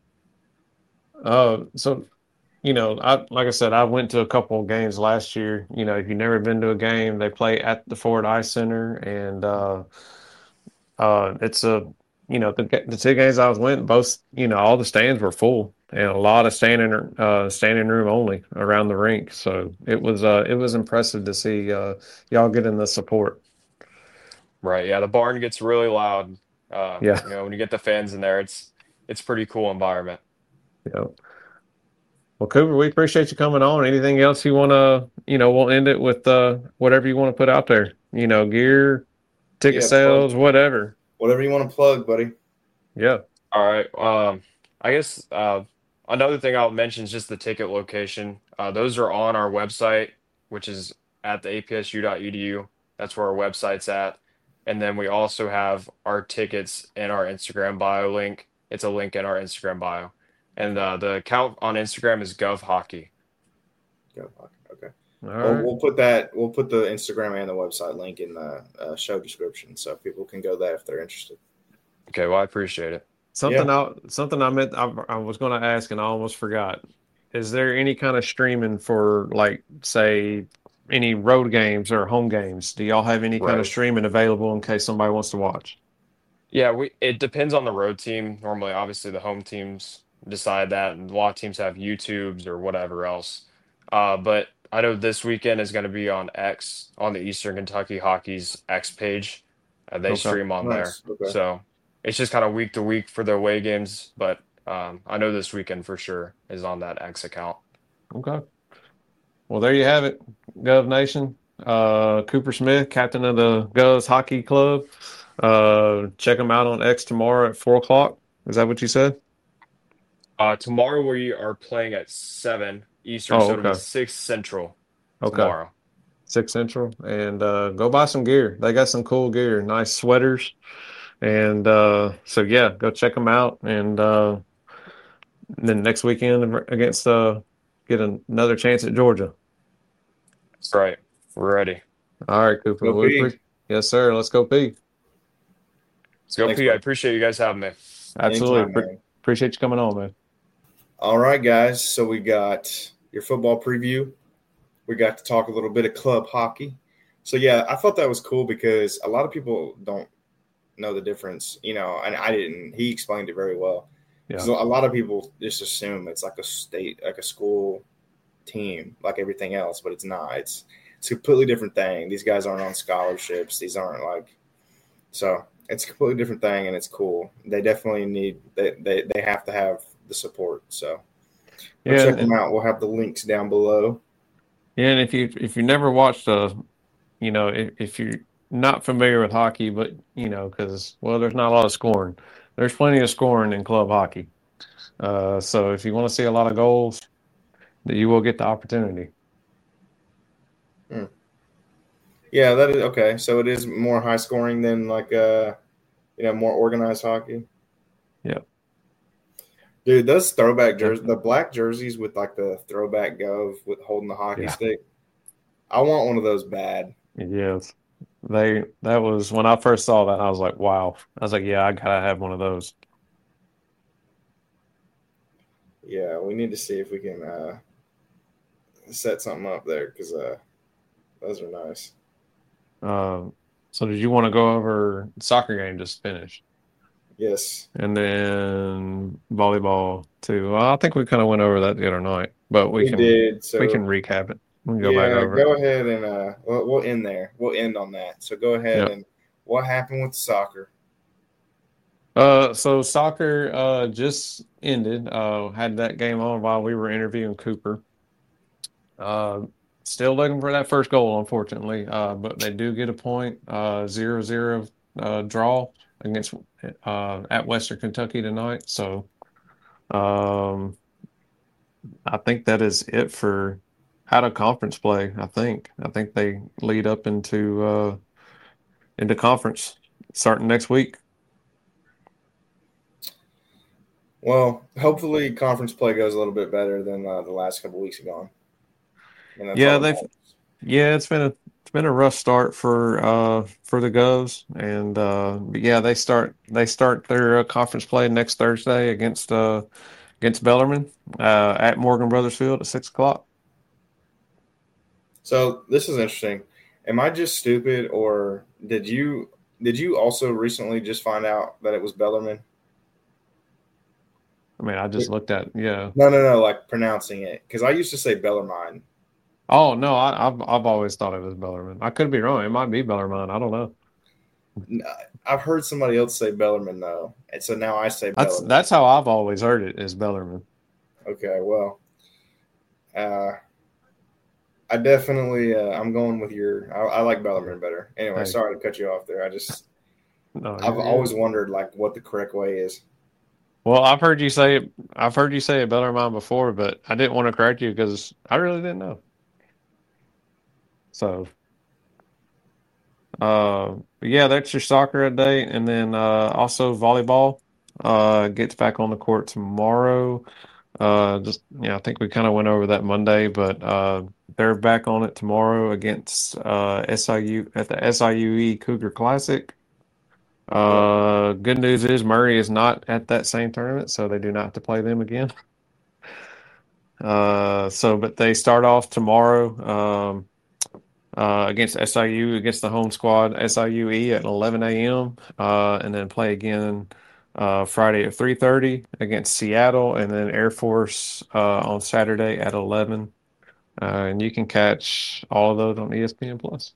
Uh, so you know, I like I said, I went to a couple of games last year. You know, if you've never been to a game, they play at the Ford Ice Center, and uh, uh, it's a you know the the two games I was went, both you know all the stands were full and a lot of standing uh standing room only around the rink. So it was uh it was impressive to see uh y'all getting the support. Right. Yeah, the barn gets really loud. Uh, Yeah, you know, when you get the fans in there, it's it's pretty cool environment. yeah. Well, Cooper, we appreciate you coming on. Anything else you want to, you know, we'll end it with uh, whatever you want to put out there. You know, gear, ticket Yeah, plug sales, whatever. whatever you want to plug, buddy. Yeah. All right. Um, I guess uh, another thing I'll mention is just the ticket location. Uh, those are on our website, which is at the a p s u dot e d u. That's where our website's at. And then we also have our tickets in our Instagram bio link. It's a link in our Instagram bio. And uh, the account on Instagram is Gov Hockey. Gov Hockey. Okay. All Well, right. we'll put that. We'll put the Instagram and the website link in the uh, show description, so people can go there if they're interested. Okay, well, I appreciate it. Something Yeah. I something I meant I, I was going to ask and I almost forgot. Is there any kind of streaming for, like, say, any road games or home games? Do y'all have any kind of Right. streaming available in case somebody wants to watch? Yeah, we it depends on the road team. Normally, obviously, the home teams decide that, and a lot of teams have YouTubes or whatever else. Uh, but I know this weekend is going to be on X, on the Eastern Kentucky Hockey's X page. Uh, they Okay. stream on there. Nice. Okay. So it's just kind of week to week for their away games. But um, I know this weekend for sure is on that X account. Okay. Well, there you have it, Gov Nation. Uh, Cooper Smith, captain of the Govs Hockey Club. Uh, check him out on X tomorrow at four o'clock. Is that what you said? Uh, tomorrow we are playing at seven Eastern, Oh, so it'll be okay. six Central Okay. tomorrow. Six Central. And uh, go buy some gear. They got some cool gear, nice sweaters. And uh, so, yeah, go check them out. And uh, then next weekend against uh, get another chance at Georgia. That's right. We're ready. All right, Cooper. Go We P. appre- yes, sir. Let's go, P. Let's go, Thanks, P. I bud. appreciate you guys having me. Absolutely. Anytime, Pre- man. appreciate you coming on, man. All right, guys. So we got your football preview. We got to talk a little bit of club hockey. So, yeah, I thought that was cool because a lot of people don't know the difference, you know, and I didn't. He explained it very well. Yeah. So a lot of people just assume it's like a state, like a school team, like everything else, but it's not. It's it's a completely different thing. These guys aren't on scholarships. These aren't like – so it's a completely different thing, and it's cool. They definitely need they, – they, they have to have the support. So go Yeah, check and- them out. We'll have the links down below. Yeah, and if you if you never watched a, you know, if, if you're not familiar with hockey, but you know, because well, there's not a lot of scoring. There's plenty of scoring in club hockey. Uh, so if you want to see a lot of goals, that you will get the opportunity. Yeah, that is – okay. So it is more high scoring than like, uh, you know, more organized hockey. Yep. Dude, those throwback jerseys, the black jerseys with like the throwback Gov with holding the hockey Yeah. stick. I want one of those bad. Yes, they that was when I first saw that. I was like, wow. I was like, yeah, I gotta have one of those. Yeah, we need to see if we can uh, set something up there because uh, those are nice. Um, so did you want to go over soccer game just finished? Yes. And then volleyball too. Well, I think we kind of went over that the other night, but we, We can did. So we can recap it. We can go back yeah, over go it. ahead and uh, we'll, we'll end there. We'll end on that. So go ahead Yep. and what happened with soccer? Uh, so soccer uh just ended. Uh, had that game on while we were interviewing Cooper. Uh, still looking for that first goal, unfortunately. Uh, but they do get a point. Uh, zero zero uh draw against uh at Western Kentucky tonight. So, um, I think that is it for how to conference play. I think I think they lead up into uh into conference starting next week. Well, hopefully conference play goes a little bit better than uh, the last couple weeks ago. And that's Yeah, all that they've matters. yeah, it's been a it's been a rough start for uh for the Govs, and uh but yeah, they start they start their uh, conference play next Thursday against uh against Bellarmine uh at Morgan Brothers Field at six o'clock. So this is interesting. Am I just stupid, or did you did you also recently just find out that it was Bellarmine? I mean, I just looked at yeah. No, no, no, like pronouncing it, because I used to say Bellarmine. Oh no, I, I've I've always thought it was Bellarmine. I could be wrong. It might be Bellarmine. I don't know. I've heard somebody else say Bellarmine though, and so now I say That's Bellarmine. that's how I've always heard it is Bellarmine. Okay, well, uh, I definitely uh, I'm going with your. I, I like Bellarmine better. Anyway, Hey. sorry to cut you off there. I just No, I've you're good. always wondered like what the correct way is. Well, I've heard you say it. I've heard you say it Bellarmine before, but I didn't want to correct you because I really didn't know. So, Uh, but yeah, that's your soccer day, and then uh, also volleyball uh, gets back on the court tomorrow. Uh, just yeah, I think we kind of went over that Monday, but uh, they're back on it tomorrow against uh, S I U at the S I U E Cougar Classic. Uh, good news is Murray is not at that same tournament, so they do not have to play them again. Uh, so, but they start off tomorrow um, uh, against S I U, against the home squad, S I U E at eleven a.m., uh, and then play again uh, Friday at three thirty against Seattle, and then Air Force uh, on Saturday at eleven. Uh, and you can catch all of those on E S P N Plus.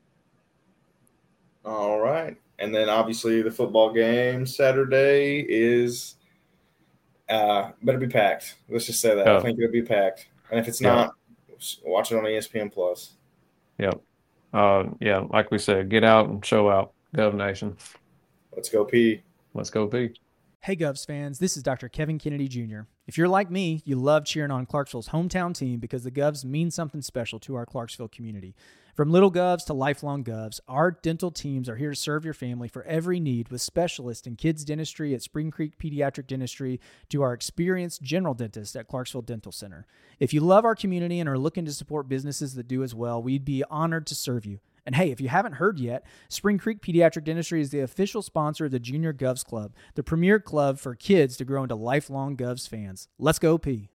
All right. And then obviously the football game Saturday is uh, better be packed. Let's just say that. Oh. I think it'll be packed. And if it's Yeah. not, watch it on E S P N Plus. Yep. Uh, yeah, like we said, get out and show out, Gov Nation. Let's go, P. Let's go, P. Hey Govs fans, this is Doctor Kevin Kennedy Junior If you're like me, you love cheering on Clarksville's hometown team because the Govs mean something special to our Clarksville community. From little Govs to lifelong Govs, our dental teams are here to serve your family for every need, with specialists in kids dentistry at Spring Creek Pediatric Dentistry to our experienced general dentist at Clarksville Dental Center. If you love our community and are looking to support businesses that do as well, we'd be honored to serve you. And hey, if you haven't heard yet, Spring Creek Pediatric Dentistry is the official sponsor of the Junior Govs Club, the premier club for kids to grow into lifelong Govs fans. Let's go, P.